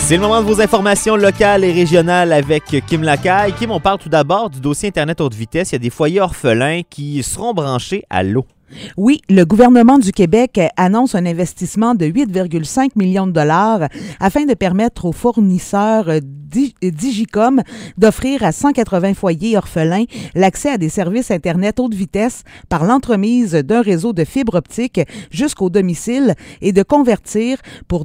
C'est le moment de vos informations locales et régionales avec Kim Lacaille. Kim, on parle tout d'abord du dossier Internet haute vitesse. Il y a des foyers orphelins qui seront branchés à l'eau. Oui, le gouvernement du Québec annonce un investissement de 8,5 millions de dollars afin de permettre aux fournisseurs Digicom d'offrir à 180 foyers orphelins l'accès à des services Internet haute vitesse par l'entremise d'un réseau de fibre optique jusqu'au domicile et de convertir pour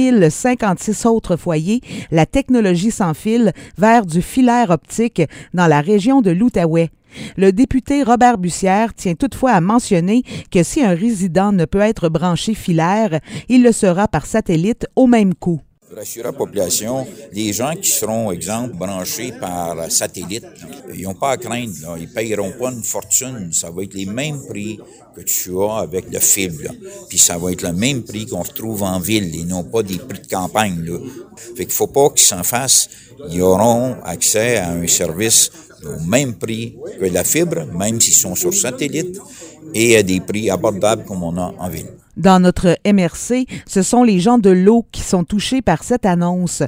2056 autres foyers la technologie sans fil vers du filaire optique dans la région de l'Outaouais. Le député Robert Bussière tient toutefois à mentionner que si un résident ne peut être branché filaire, il le sera par satellite au même coût. Pour assurer la population, les gens qui seront, exemple, branchés par satellite, ils n'ont pas à craindre, là. Ils ne payeront pas une fortune. Ça va être les mêmes prix que tu as avec le fibre, là. Puis ça va être le même prix qu'on retrouve en ville et non pas des prix de campagne, là. Fait qu'il ne faut pas qu'ils s'en fassent. Ils auront accès à un service au même prix que la fibre, même s'ils sont sur satellite, et à des prix abordables comme on a en ville. Dans notre MRC, ce sont les gens de l'eau qui sont touchés par cette annonce.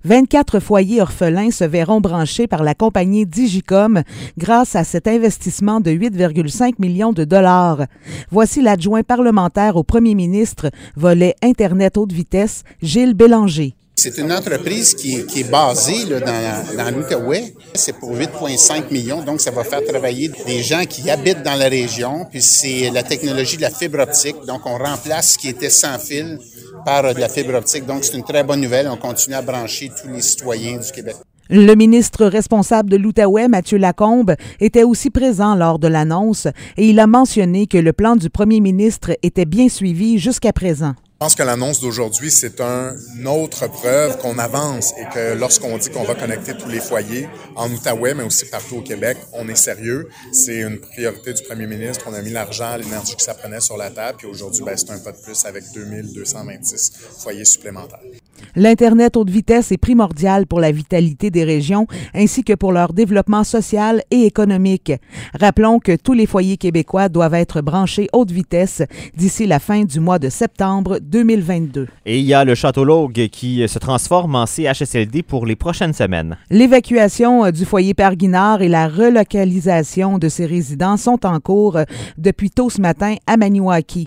24 foyers orphelins se verront branchés par la compagnie Digicom grâce à cet investissement de 8,5 millions de dollars. Voici l'adjoint parlementaire au premier ministre, volet Internet haute vitesse, Gilles Bélanger. C'est une entreprise qui est basée là, dans l'Outaouais. C'est pour 8,5 millions, donc ça va faire travailler des gens qui habitent dans la région. Puis c'est la technologie de la fibre optique, donc on remplace ce qui était sans fil par de la fibre optique. Donc c'est une très bonne nouvelle. On continue à brancher tous les citoyens du Québec. Le ministre responsable de l'Outaouais, Mathieu Lacombe, était aussi présent lors de l'annonce et il a mentionné que le plan du premier ministre était bien suivi jusqu'à présent. Je pense que l'annonce d'aujourd'hui, c'est une autre preuve qu'on avance et que lorsqu'on dit qu'on va connecter tous les foyers en Outaouais, mais aussi partout au Québec, on est sérieux. C'est une priorité du premier ministre. On a mis l'argent, l'énergie que ça prenait sur la table. Puis aujourd'hui, c'est un pas de plus avec 2226 foyers supplémentaires. L'Internet haute vitesse est primordial pour la vitalité des régions ainsi que pour leur développement social et économique. Rappelons que tous les foyers québécois doivent être branchés haute vitesse d'ici la fin du mois de septembre 2022. Et il y a le Château-Laugue qui se transforme en CHSLD pour les prochaines semaines. L'évacuation du foyer Père Guinard et la relocalisation de ses résidents sont en cours depuis tôt ce matin à Maniwaki.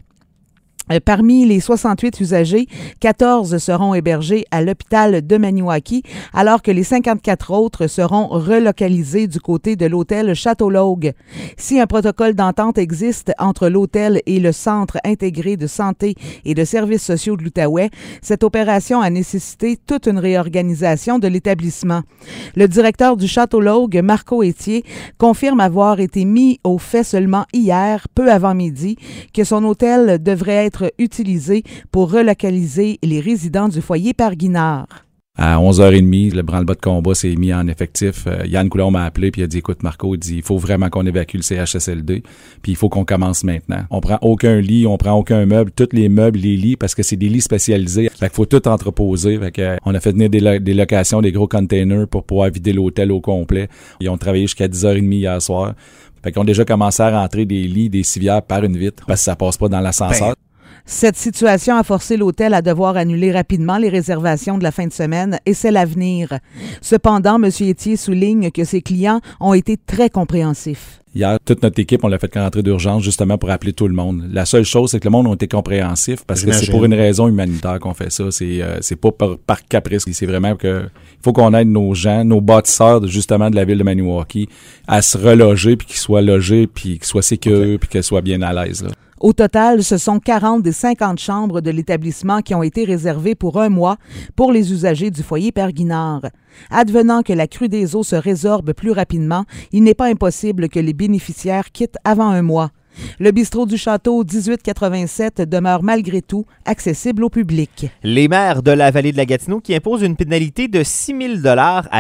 Parmi les 68 usagers, 14 seront hébergés à l'hôpital de Maniwaki, alors que les 54 autres seront relocalisés du côté de l'hôtel Château-Laugue. Si un protocole d'entente existe entre l'hôtel et le Centre intégré de santé et de services sociaux de l'Outaouais, cette opération a nécessité toute une réorganisation de l'établissement. Le directeur du Château-Laugue, Marco Étier, confirme avoir été mis au fait seulement hier, peu avant midi, que son hôtel devrait être utilisé pour relocaliser les résidents du foyer Père Guinard. À 11h30, le branle-bas de combat s'est mis en effectif. Yann Coulon m'a appelé puis il a dit « Écoute, Marco, il faut vraiment qu'on évacue le CHSLD, puis il faut qu'on commence maintenant. On prend aucun lit, on prend aucun meuble, tous les meubles, les lits, parce que c'est des lits spécialisés. Fait qu'il faut tout entreposer. Fait que, on a fait venir des locations, des gros containers pour pouvoir vider l'hôtel au complet. Ils ont travaillé jusqu'à 10h30 hier soir. Fait qu'ils ont déjà commencé à rentrer des lits, des civières par une vitre, parce que ça passe pas dans l'ascenseur. Cette situation a forcé l'hôtel à devoir annuler rapidement les réservations de la fin de semaine et c'est l'avenir. Cependant, M. Étier souligne que ses clients ont été très compréhensifs. Hier, toute notre équipe, on l'a fait rentrer d'urgence justement pour appeler tout le monde. La seule chose, c'est que le monde a été compréhensif parce que c'est pour une raison humanitaire qu'on fait ça. C'est pas par caprice. C'est vraiment que il faut qu'on aide nos gens, nos bâtisseurs justement de la ville de Maniwaki à se reloger puis qu'ils soient logés puis qu'ils soient sécurés puis qu'ils soient bien à l'aise, là. Au total, ce sont 40 des 50 chambres de l'établissement qui ont été réservées pour un mois pour les usagers du foyer Père Guinard. Advenant que la crue des eaux se résorbe plus rapidement, il n'est pas impossible que les bénéficiaires quittent avant un mois. Le bistrot du Château 1887 demeure malgré tout accessible au public. Les maires de la vallée de la Gatineau qui imposent une pénalité de 6 000 $ à l'eau.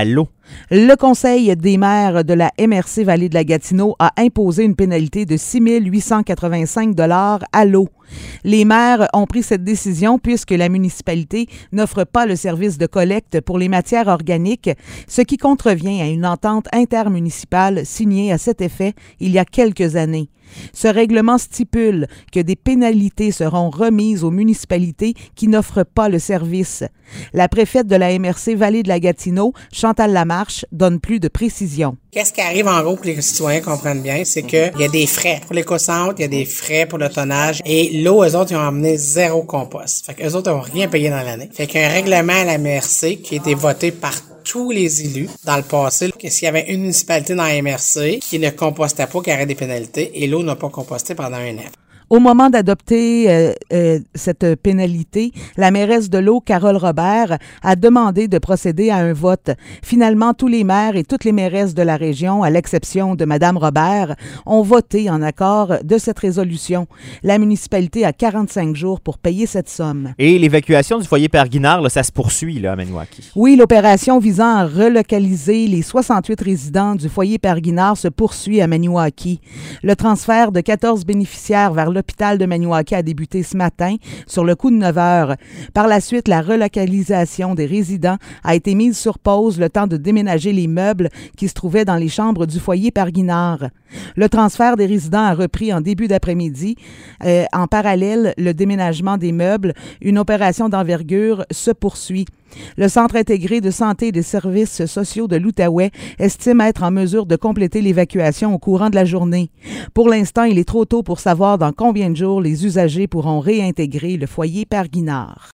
Le Conseil des maires de la MRC Vallée de la Gatineau a imposé une pénalité de 6 885 $ à l'eau. Les maires ont pris cette décision puisque la municipalité n'offre pas le service de collecte pour les matières organiques, ce qui contrevient à une entente intermunicipale signée à cet effet il y a quelques années. Ce règlement stipule que des pénalités seront remises aux municipalités qui n'offrent pas le service. La préfète de la MRC Vallée de la Gatineau, Chantal Lamarche, donne plus de précisions. Qu'est-ce qui arrive en gros pour que les citoyens comprennent bien, c'est qu'il y a des frais pour l'éco-centre, il y a des frais pour le tonnage et l'eau, eux autres, ils ont emmené 0 compost. Fait qu'eux autres, ils n'ont rien payé dans l'année. Fait qu'il y a un règlement à la MRC qui a été voté par tous les élus dans le passé, que s'il y avait une municipalité dans la MRC qui ne compostait pas, qui aurait des pénalités, et l'eau n'a pas composté pendant un an. Au moment d'adopter cette pénalité, la mairesse de l'eau, Carole Robert, a demandé de procéder à un vote. Finalement, tous les maires et toutes les mairesses de la région, à l'exception de Mme Robert, ont voté en accord de cette résolution. La municipalité a 45 jours pour payer cette somme. Et l'évacuation du foyer Père Guinard, là, ça se poursuit là, à Maniwaki. Oui, l'opération visant à relocaliser les 68 résidents du foyer Père Guinard se poursuit à Maniwaki. Le transfert de 14 bénéficiaires vers l'hôpital de Maniwaki a débuté ce matin sur le coup de 9 heures. Par la suite, la relocalisation des résidents a été mise sur pause le temps de déménager les meubles qui se trouvaient dans les chambres du foyer Père Guinard. Le transfert des résidents a repris en début d'après-midi. En parallèle, le déménagement des meubles, une opération d'envergure, se poursuit. Le Centre intégré de santé et des services sociaux de l'Outaouais estime être en mesure de compléter l'évacuation au courant de la journée. Pour l'instant, il est trop tôt pour savoir dans combien de jours les usagers pourront réintégrer le foyer Père Guinard.